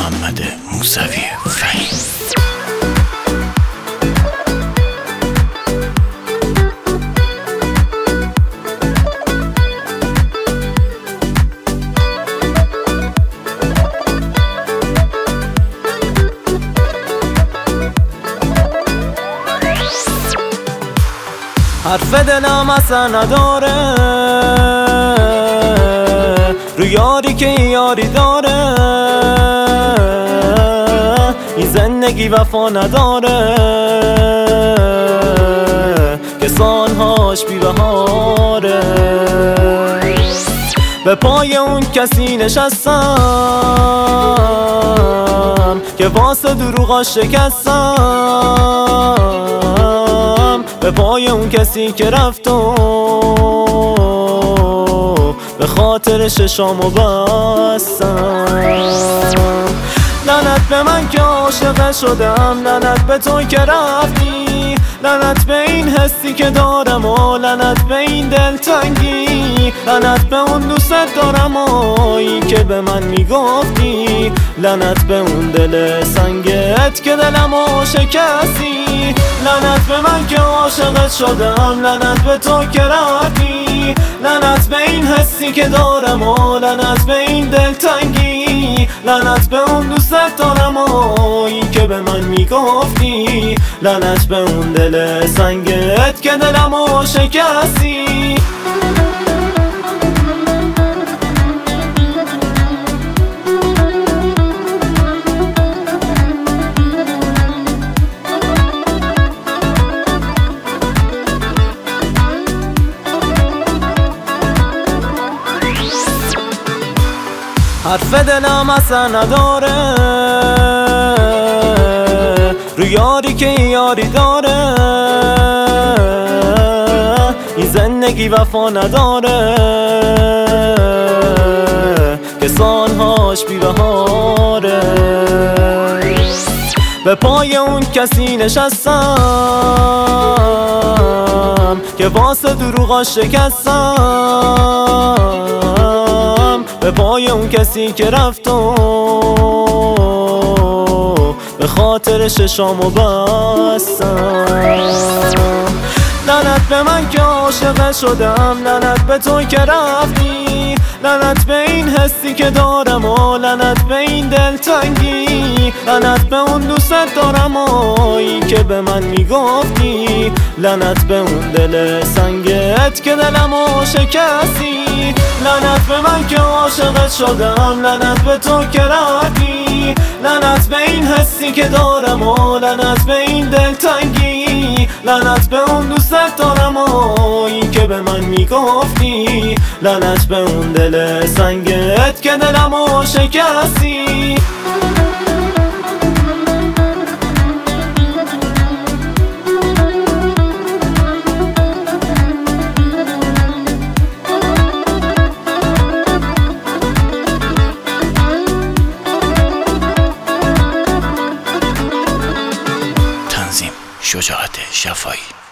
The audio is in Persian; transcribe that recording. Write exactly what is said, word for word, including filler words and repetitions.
محمد موسوی فهیم. حرف دلم اصلا نداره رو یاری که یاری داره، این زندگی وفا نداره که سالهاش بی بهاره. به پای اون کسی نشستم که واسه دروغاش شکستم، به پای اون کسی که رفت و به خاطر ششامو بستم. لعنت به من که عاشق شدم، لعنت به تو که رفتی، لعنت به این حسی که دارم و لعنت به این دلتنگی، لعنت به اون دوست دارم و این که به من میگفتی، لعنت به اون دل سنگت که دلمو شکستی. لعنت به من که عاشقت شدم، لعنت به تو که رفتی، لعنت به این حسی که دارم و لعنت به این دلتنگی، لعنت به اون دوست دارم و این که به من میگفتی، لعنت به اون دل سنگت که دلمو شکستی. حرف دلم اصلا نداره رو یاری که یاری داره، این زندگی وفا نداره که سالهاش بی بهاره. به پای اون کسی نشستم که واسه دروغاش شکستم، به پای اون کسی که رفت و به خاطر ششامو بستم. لعنت به من که عاشق شدم، لعنت به تو که رفتی، لعنت به این حسی که دارم و لعنت به این دلتنگی، لعنت به اون دوست دارم و این که به من میگفتی، لعنت به اون دل سنگت که دلمو شکستی. لعنت به من که عاشقت شدم، لعنت به تو که رفتی، لعنت به این حسی که دارم و لعنت به این دلتنگی، لعنت به اون دوست دارم و این که به من میگفتی، لعنت به اون دل سنگت که دلمو شکستی. تنظیم شجاعت شفایی.